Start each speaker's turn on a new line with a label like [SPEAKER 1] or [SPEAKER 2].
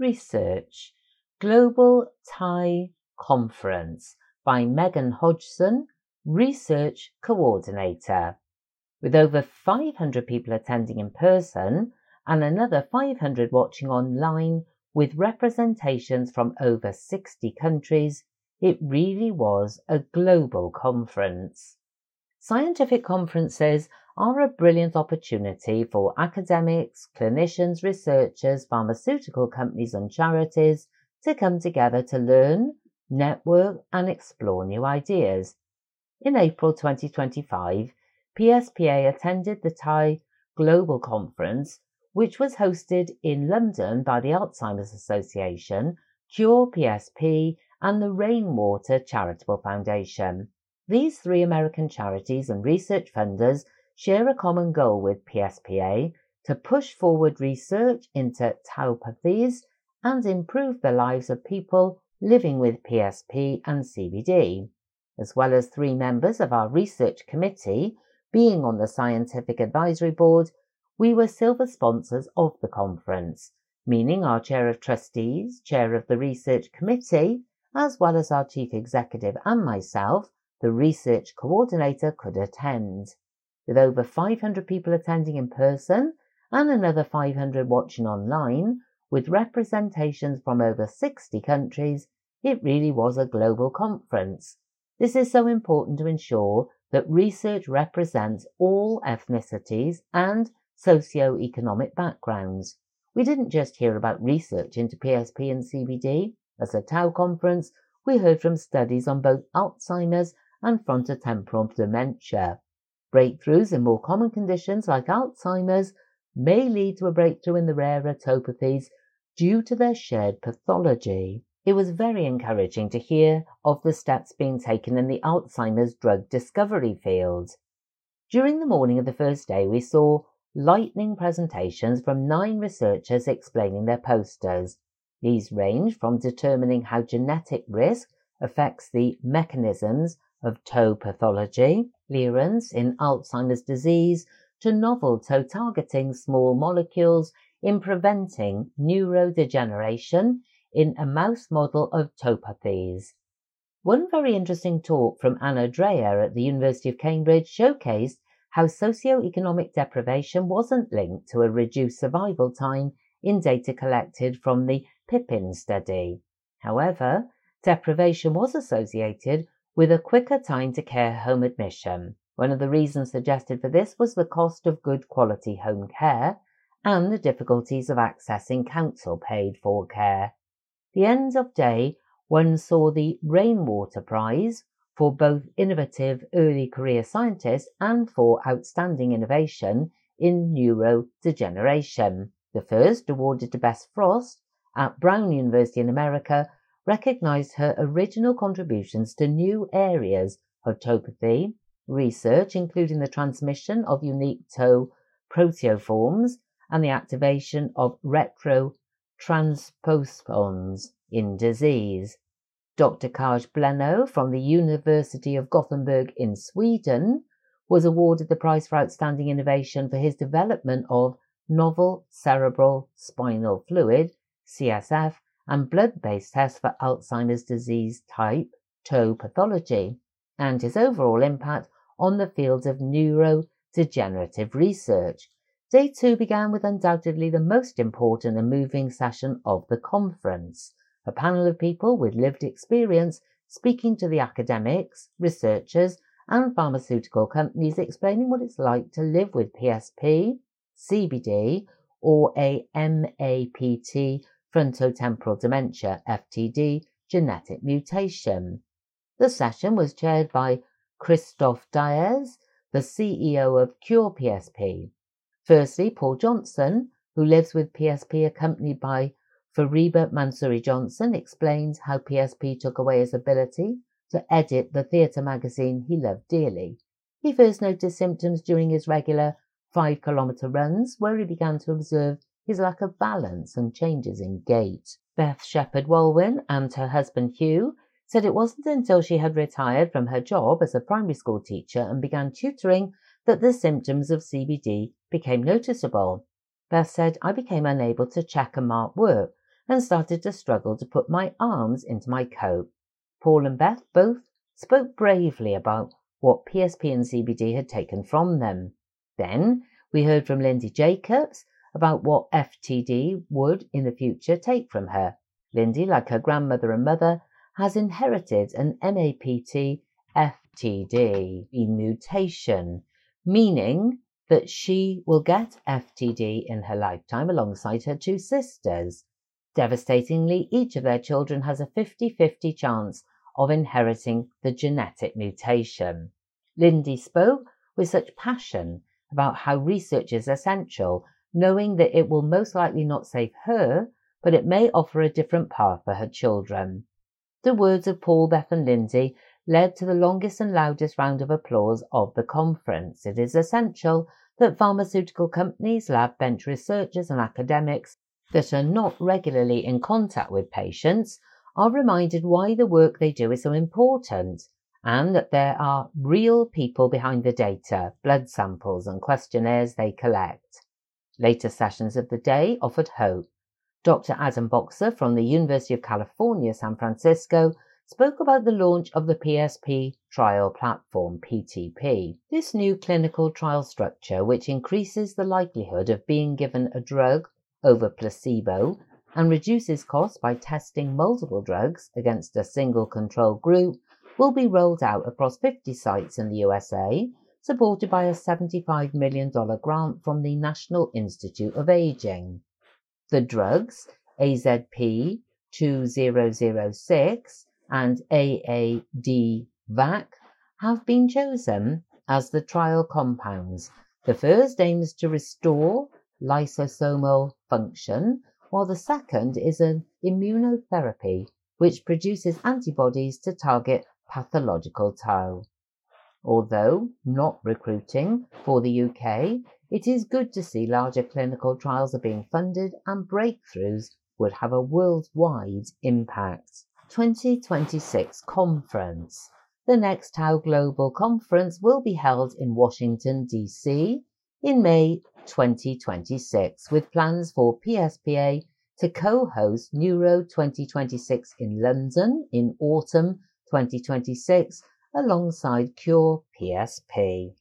[SPEAKER 1] Research Global Thai Conference by Megan Hodgson, Research Coordinator. With over 500 people attending in person and another 500 watching online with representations from over 60 countries, it really was a global conference. Scientific conferences are a brilliant opportunity for academics, clinicians, researchers, pharmaceutical companies and charities to come together to learn, network and explore new ideas. In April 2025, PSPA attended the Thai Global Conference, which was hosted in London by the Alzheimer's Association, Cure PSP and the Rainwater Charitable Foundation. These three American charities and research funders share a common goal with PSPA to push forward research into tauopathies and improve the lives of people living with PSP and CVD. As well as three members of our research committee being on the Scientific Advisory Board, we were silver sponsors of the conference, meaning our Chair of Trustees, Chair of the Research Committee, as well as our Chief Executive and myself, the Research Coordinator, could attend. With over 500 people attending in person and another 500 watching online, with representations from over 60 countries, it really was a global conference. This is so important to ensure that research represents all ethnicities and socio-economic backgrounds. We didn't just hear about research into PSP and CBD. As a Tau conference, we heard from studies on both Alzheimer's and frontotemporal dementia. Breakthroughs in more common conditions like Alzheimer's may lead to a breakthrough in the rarer topathies due to their shared pathology. It was very encouraging to hear of the steps being taken in the Alzheimer's drug discovery field. During the morning of the first day, we saw lightning presentations from 9 researchers explaining their posters. These range from determining how genetic risk affects the mechanisms of tau pathology, clearance in Alzheimer's disease, to novel tau-targeting small molecules in preventing neurodegeneration in a mouse model of topathies. One very interesting talk from Anna Dreyer at the University of Cambridge showcased how socio-economic deprivation wasn't linked to a reduced survival time in data collected from the PIPPIN study. However, deprivation was associated with a quicker time to care home admission. One of the reasons suggested for this was the cost of good quality home care and the difficulties of accessing council-paid for care. The end of day, one saw the Rainwater Prize for both innovative early career scientists and for outstanding innovation in neurodegeneration. The first, awarded to Bess Frost at Brown University in America, recognized her original contributions to new areas of topathy research, including the transmission of unique tau proteoforms and the activation of retrotransposons in disease. Dr. Kaj Bleno from the University of Gothenburg in Sweden was awarded the prize for outstanding innovation for his development of novel cerebral spinal fluid, CSF, and blood-based tests for Alzheimer's disease type tau pathology, and his overall impact on the field of neurodegenerative research. Day 2 began with undoubtedly the most important and moving session of the conference, a panel of people with lived experience speaking to the academics, researchers, and pharmaceutical companies explaining what it's like to live with PSP, CBD, or a MAPT, frontotemporal dementia, FTD, genetic mutation. The session was chaired by Christophe Diaz, the CEO of Cure PSP. Firstly, Paul Johnson, who lives with PSP accompanied by Fariba Mansouri Johnson, explains how PSP took away his ability to edit the theatre magazine he loved dearly. He first noticed symptoms during his regular 5-kilometre runs, where he began to observe his lack of balance and changes in gait. Beth Shepherd-Walwyn and her husband Hugh said it wasn't until she had retired from her job as a primary school teacher and began tutoring that the symptoms of CBD became noticeable. Beth said, "I became unable to check and mark work and started to struggle to put my arms into my coat. Paul and Beth both spoke bravely about what PSP and CBD had taken from them. Then we heard from Lindy Jacobs about what FTD would in the future take from her. Lindy, like her grandmother and mother, has inherited an MAPT FTD mutation, meaning that she will get FTD in her lifetime alongside her two sisters. Devastatingly, each of their children has a 50-50 chance of inheriting the genetic mutation. Lindy spoke with such passion about how research is essential, knowing that it will most likely not save her, but it may offer a different path for her children. The words of Paul, Beth and Lindy led to the longest and loudest round of applause of the conference. It is essential that pharmaceutical companies, lab bench researchers and academics that are not regularly in contact with patients are reminded why the work they do is so important, and that there are real people behind the data, blood samples and questionnaires they collect. Later sessions of the day offered hope. Dr. Adam Boxer from the University of California, San Francisco, spoke about the launch of the PSP trial platform, PTP. This new clinical trial structure, which increases the likelihood of being given a drug over placebo and reduces costs by testing multiple drugs against a single control group, will be rolled out across 50 sites in the USA, supported by a $75 million grant from the National Institute of Aging. The drugs AZP2006 and AADVAC have been chosen as the trial compounds. The first aims to restore lysosomal function, while the second is an immunotherapy which produces antibodies to target pathological tau. Although not recruiting for the UK, it is good to see larger clinical trials are being funded and breakthroughs would have a worldwide impact. 2026 Conference. The next Tau Global Conference will be held in Washington, D.C. in May 2026, with plans for PSPA to co-host Neuro 2026 in London in autumn 2026 alongside Cure PSP.